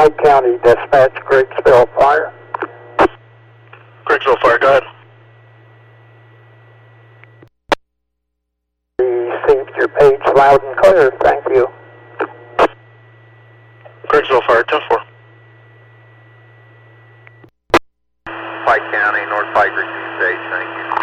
Pike County Dispatch, Griggsville Fire. Griggsville Fire, go ahead. Received your page loud and clear, thank you. Griggsville Fire, 10-4. Pike County, North Pike, received page, thank you.